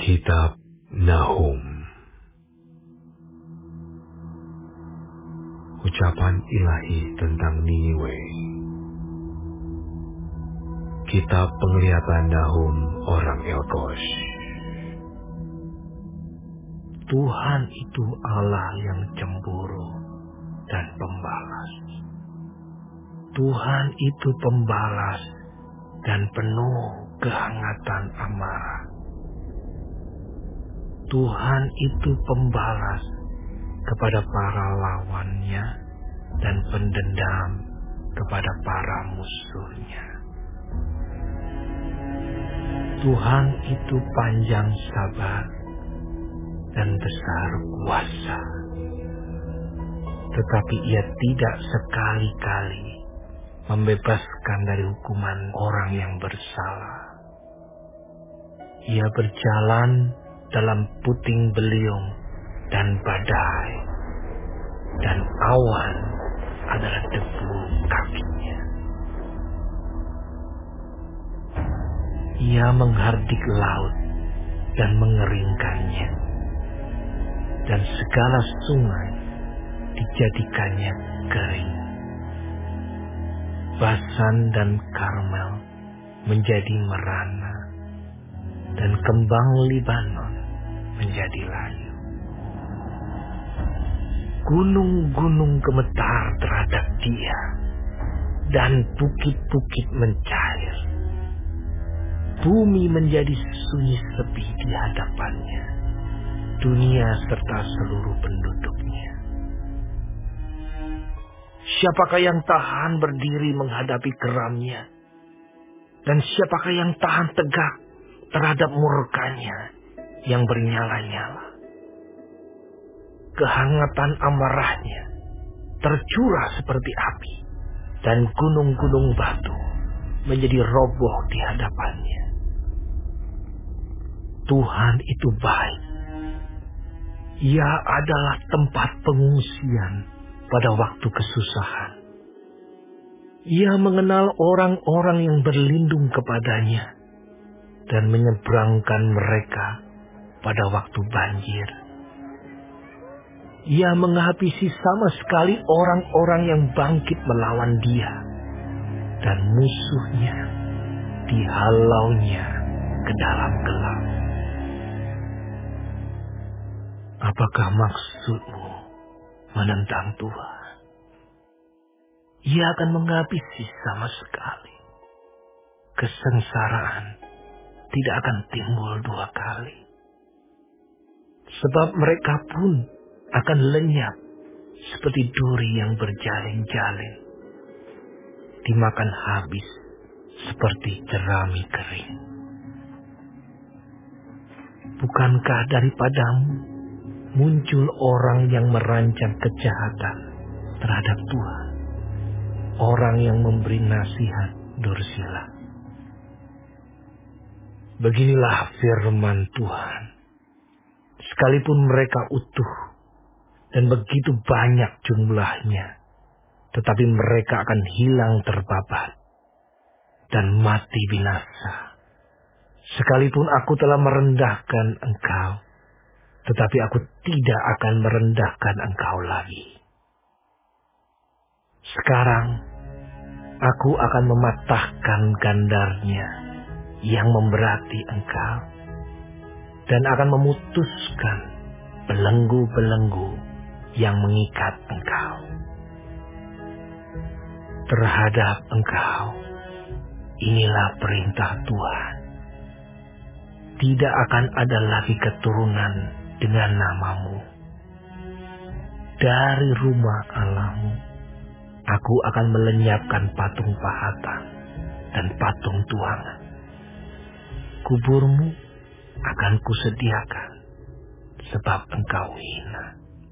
Kitab Nahum. Ucapan ilahi tentang Niniwe. Kitab penglihatan Nahum orang Elkosh. Tuhan itu Allah yang cemburu dan pembalas. Tuhan itu pembalas dan penuh kehangatan amarah. Tuhan itu pembalas kepada para lawannya dan pendendam kepada para musuhnya. Tuhan itu panjang sabar dan besar kuasa, tetapi Ia tidak sekali-kali membebaskan dari hukuman orang yang bersalah. Ia berjalan dalam puting beliung dan badai, dan awan adalah debu kakinya. Ia menghardik laut dan mengeringkannya, dan segala sungai dijadikannya kering. Basan dan Karmel menjadi merana, dan kembang Libanon menjadi layu. Gunung-gunung gemetar terhadap Dia, dan bukit-bukit mencair. Bumi menjadi sunyi sepi di hadapannya, dunia serta seluruh penduduknya. Siapakah yang tahan berdiri menghadapi geramnya? Dan siapakah yang tahan tegak terhadap murkanya yang bernyala-nyala? Kehangatan amarahnya tercurah seperti api, dan gunung-gunung batu menjadi roboh di hadapannya. Tuhan itu baik. Ia adalah tempat pengungsian pada waktu kesusahan. Ia mengenal orang-orang yang berlindung kepadanya dan menyeberangkan mereka pada waktu banjir. Ia menghabisi sama sekali orang-orang yang bangkit melawan Dia, dan musuhnya dihalaunya ke dalam gelap. Apakah maksudmu menentang Tuhan? Ia akan menghabisi sama sekali. Kesengsaraan tidak akan timbul dua kali. Sebab mereka pun akan lenyap seperti duri yang berjalin-jalin, dimakan habis seperti jerami kering. Bukankah daripadamu muncul orang yang merancang kejahatan terhadap Tuhan, orang yang memberi nasihat dursila? Beginilah firman Tuhan. Sekalipun mereka utuh dan begitu banyak jumlahnya, tetapi mereka akan hilang terbabat dan mati binasa. Sekalipun aku telah merendahkan engkau, tetapi aku tidak akan merendahkan engkau lagi. Sekarang aku akan mematahkan gandarnya yang memberati engkau, dan akan memutuskan belenggu-belenggu yang mengikat engkau. Terhadap engkau, inilah perintah Tuhan. Tidak akan ada lagi keturunan dengan namamu. Dari rumah Allahmu, aku akan melenyapkan patung pahatan dan patung tuangan. Kuburmu akan kusediakan, sebab engkau hina.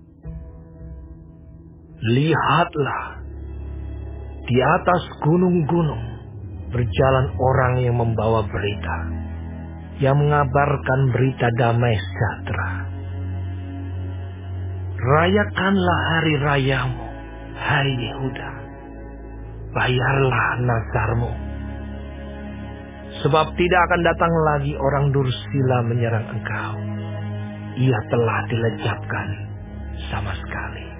Lihatlah, di atas gunung-gunung berjalan orang yang membawa berita, yang mengabarkan berita damai sejahtera. Rayakanlah hari rayamu, hai Yehuda. Bayarlah nazarmu. Sebab tidak akan datang lagi orang dursila menyerang engkau. Ia telah dilenyapkan sama sekali.